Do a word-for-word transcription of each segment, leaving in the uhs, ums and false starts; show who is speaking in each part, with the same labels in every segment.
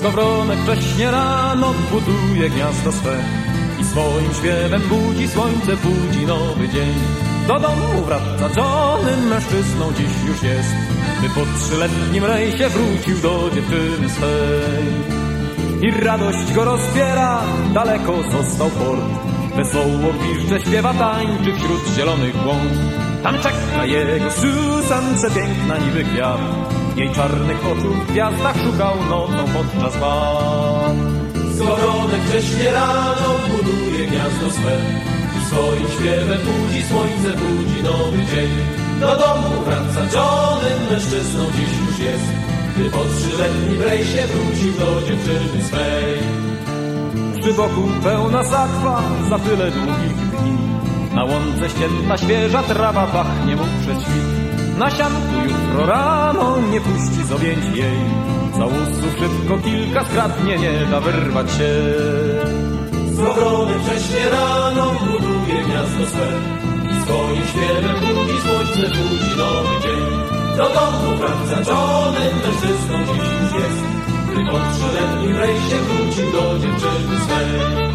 Speaker 1: Skowronek wcześnie rano buduje gniazdo swe i swoim śpiewem budzi słońce, budzi nowy dzień. Do domu wraca żonym mężczyzną dziś już jest, by po trzyletnim rejsie wrócił do dziewczyny swej. I radość go rozbiera, daleko został port. Wesoło piszcze, śpiewa, tańczy wśród zielonych łąk. Tam czeka jego Susan, przepiękna niby kwiat. Jej czarnych oczu w gwiazdach szukał nocą podczas bal.
Speaker 2: Skowronek wcześnie rano buduje gniazdo swe i swoim śpiewem budzi słońce, budzi nowy dzień. Do domu wraca żonym mężczyzną dziś już jest, by po trzyletnim rejsie wrócił do dziewczyny swej.
Speaker 1: Przy boku pełna sakwa za tyle długich dni. Na łące ścięta świeża trawa pachnie mu przez świt. Na sianku jutro rano nie puści z objęć jej. Za usług szybko kilka skradnie, nie da wyrwać się.
Speaker 2: Skowronek wcześnie rano buduje gniazdo swe i swoim śpiewem budzi słońce, budzi nowy dzień. Do domu wraca żonym mężczyzną dziś już jest, by po trzyletnim rejsie wrócił do dziewczyny swej.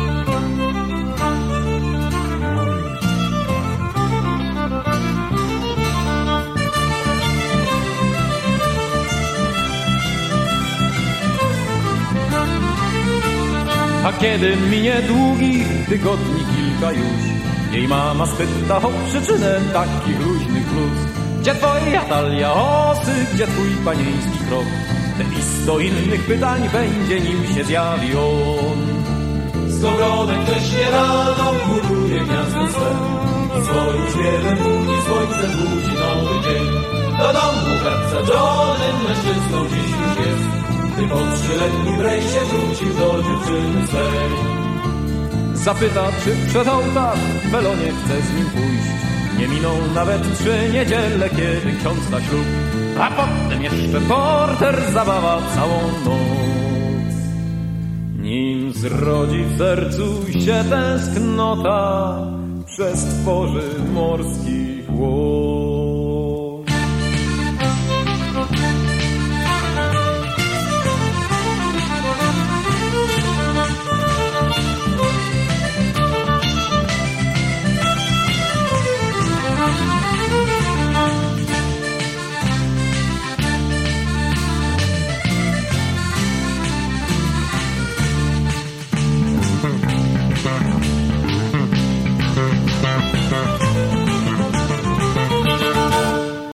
Speaker 1: A kiedy minie długi tygodni kilka już, jej mama spyta o przyczynę takich luźnych bluz. Gdzie twoja talia osy, gdzie twój panieński krok? Te i sto innych pytań będzie, nim się zjawi on.
Speaker 2: Skowronek wcześnie rano buduje gniazdo swe i swoim śpiewem budzi słońce, budzi nowy dzień. Do domu wraca żonym mężczyzną dziś już jest, by po trzyletnim rejsie wrócił do dziewczyny swej.
Speaker 1: Zapyta, czy przed ołtarz w Elonie chce z nim pójść. Nie miną nawet trzy niedziele, kiedy ksiądz da ślub, a potem jeszcze porter, zabawa całą noc. Nim zrodzi w sercu się tęsknota przez tworzy morskich łód.